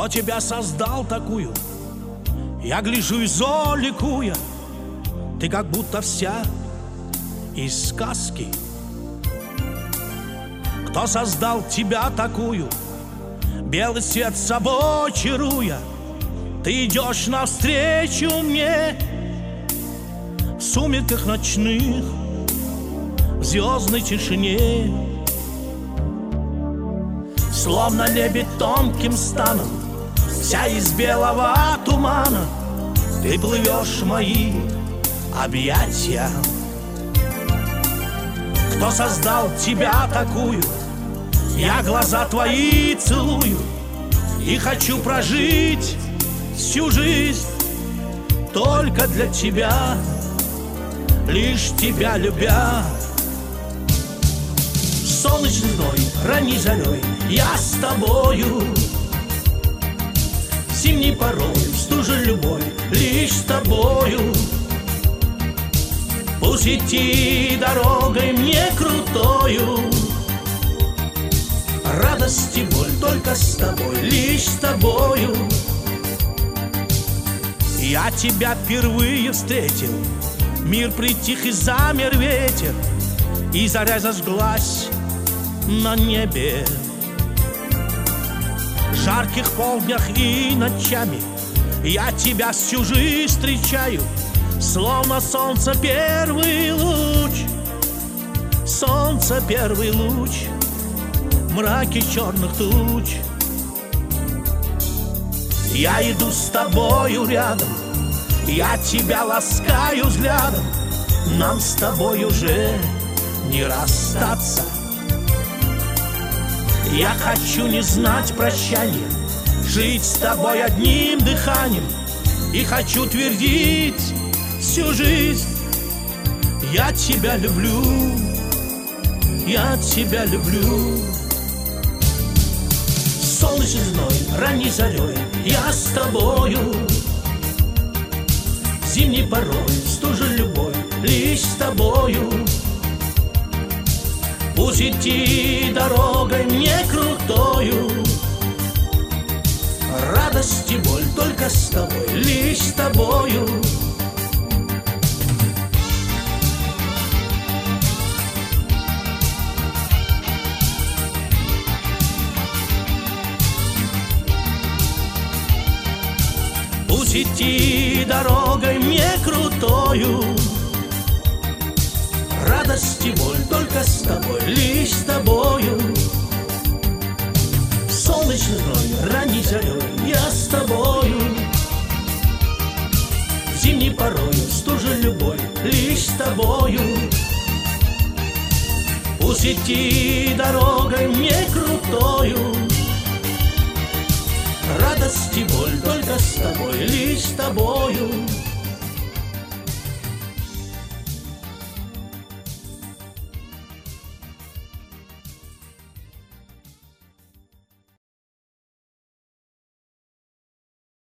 Кто тебя создал такую? Я гляжу и золикуя. Ты как будто вся из сказки. Кто создал тебя такую? Белый свет с собой чаруя, ты идешь навстречу мне в сумерках ночных, в звездной тишине. Словно лебедь тонким станом, вся из белого тумана, ты плывешь в мои объятия. Кто создал тебя такую? Я глаза твои целую и хочу прожить всю жизнь только для тебя, лишь тебя любя. Солнечной днёй, ранней зарей я с тобою, зимней порой, в стуже любой, лишь с тобою. Пусть идти дорогой мне крутою, радость и боль только с тобой, лишь с тобою. Я тебя впервые встретил, мир притих и замер ветер, и заря зажглась на небе. В жарких полднях и ночами я тебя всю жизнь встречаю, словно солнце первый луч, солнце первый луч, мраке черных туч. Я иду с тобою рядом, я тебя ласкаю взглядом, нам с тобой уже не расстаться. Я хочу не знать прощания, жить с тобой одним дыханием, и хочу твердить всю жизнь: я тебя люблю, я тебя люблю. Солнечной зной, ранней зарей я с тобою, зимней порой, стужей любой, лишь с тобою. Пусть идти дорогой мне крутою, радость и боль только с тобой, лишь с тобою. Пусть идти дорогой мне крутою, радость и боль только с тобой, лишь с тобою. Солнечной зной, ранней зарей я с тобою, зимней порою, стужей любой, лишь с тобою. Пусть идти дорогой мне крутою, радость и боль только с тобой, лишь с тобою.